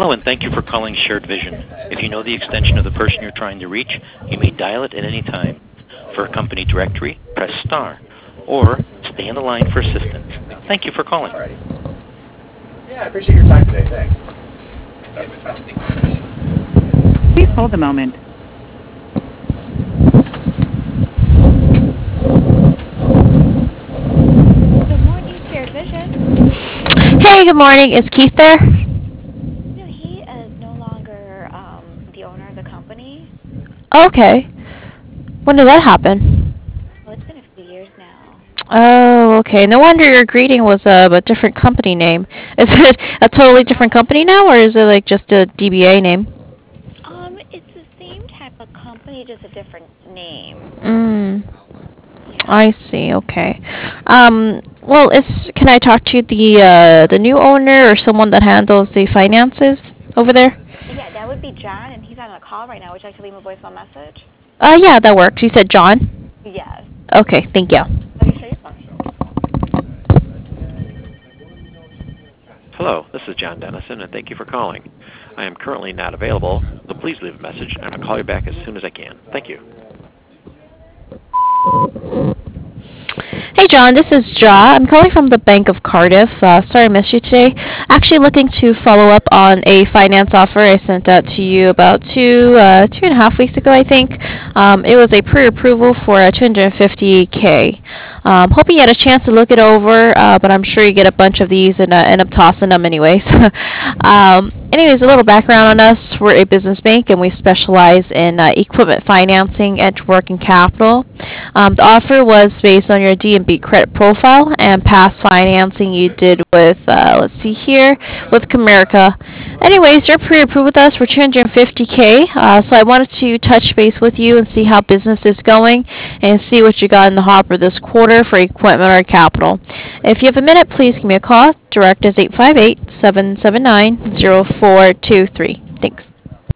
Hello, and thank you for calling Shared Vision. If you know the extension of the person you're trying to reach, you may dial it at any time. For a company directory, press star, or stay on the line for assistance. Thank you for calling. Alrighty. Yeah, I appreciate your time today. Thanks. Please hold a moment. Good morning, Shared Vision. Hey, good morning. Is Keith there? No, he is no longer the owner of the company. Okay. When did that happen? Well, it's been a few years now. Oh, okay. No wonder your greeting was a different company name. Is it a totally different company now, or is it like just a DBA name? It's the same type of company, just a different name. Mm, Yeah. I see. Okay. Well, is can I talk to the new owner or someone that handles the finances over there? Yeah, that would be John, and he's on a call right now. Would you like to leave a voicemail message? Yeah, that works. You said John? Yes. Okay, thank you. Are you sure you're fine? Hello, this is John Dennison, and thank you for calling. I am currently not available, so please leave a message, and I'll call you back as soon as I can. Thank you. Hey John, this is Ja. I'm calling from the Bank of Cardiff. Sorry I missed you today. Actually looking to follow up on a finance offer I sent out to you about 2.5 weeks ago, I think. It was a pre-approval for 250K. Hoping you had a chance to look it over, but I'm sure you get a bunch of these and end up tossing them anyways. Anyways, a little background on us. We're a business bank and we specialize in equipment financing and working capital. The offer was based on your D&B credit profile and past financing you did with, let's see here, with Comerica. Anyways, you're pre-approved with us for 250K, so I wanted to touch base with you and see how business is going and see what you got in the hopper this quarter for equipment or capital. If you have a minute, please give me a call. Direct is 858-779-0423. Thanks.